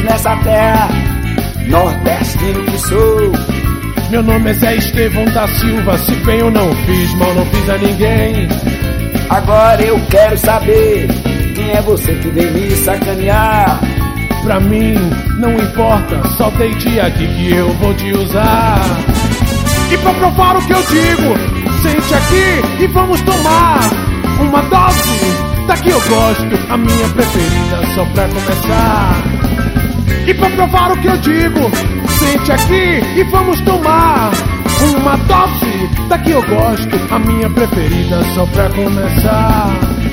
nessa terra, nordestino que sou. Meu nome é Zé Estevão da Silva, se bem eu não fiz, mal não fiz a ninguém. Agora eu quero saber, quem é você que vem me sacanear? Pra mim não importa, só deite aqui que eu vou te usar. E pra provar o que eu digo, sente aqui e vamos tomar uma dose da que eu gosto, a minha preferida, só pra começar. E pra provar o que eu digo, sente aqui e vamos tomar uma dose da que eu gosto, a minha preferida, só pra começar.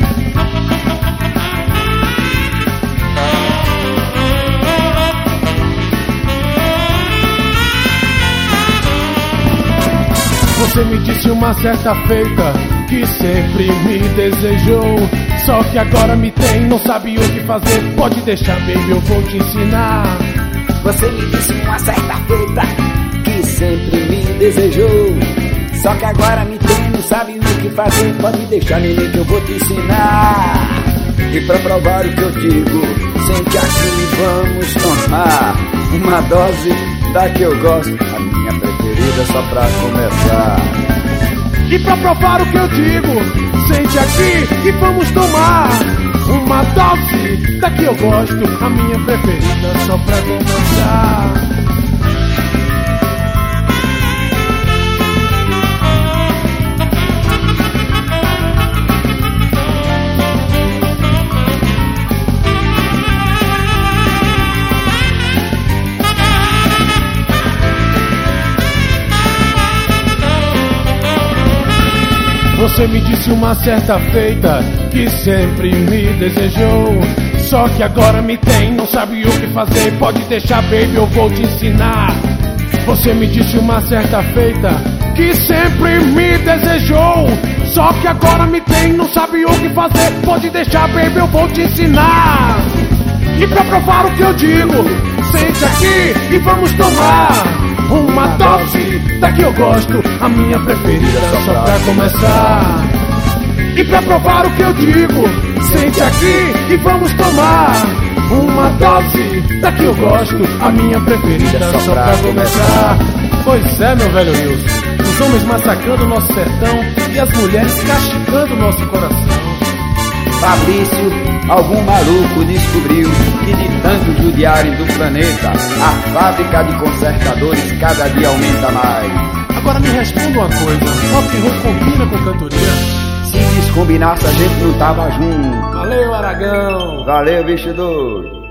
Você me disse uma certa feita que sempre me desejou, só que agora me tem, não sabe o que fazer. Pode deixar, baby, eu vou te ensinar. Você me disse uma certa feita que sempre me desejou, só que agora me tem, não sabe o que fazer. Pode deixar, neném, que eu vou te ensinar. E pra provar o que eu digo, sente aqui, vamos tomar uma dose da que eu gosto, a minha preferida, só pra começar. E pra provar o que eu digo, sente aqui e vamos tomar uma dose da que eu gosto, a minha preferida, só pra começar. Você me disse uma certa feita que sempre me desejou, só que agora me tem, não sabe o que fazer. Pode deixar, baby, eu vou te ensinar. Você me disse uma certa feita que sempre me desejou, só que agora me tem, não sabe o que fazer. Pode deixar, baby, eu vou te ensinar. E pra provar o que eu digo, sente aqui e vamos tomar uma dose da que eu gosto, a minha preferida, só pra começar. E pra provar o que eu digo, sente aqui e vamos tomar uma dose da que eu gosto, a minha preferida, só pra começar. Pois é, meu velho Wilson, os homens massacrando o nosso sertão e as mulheres castigando o nosso coração. Fabrício, algum maluco descobriu que de tantos judiarem do planeta, a fábrica de consertadores cada dia aumenta mais. Agora me responda uma coisa, rock and roll combina com cantoria? Se descombinasse a gente não tava junto. Valeu, Aragão. Valeu, bicho doido.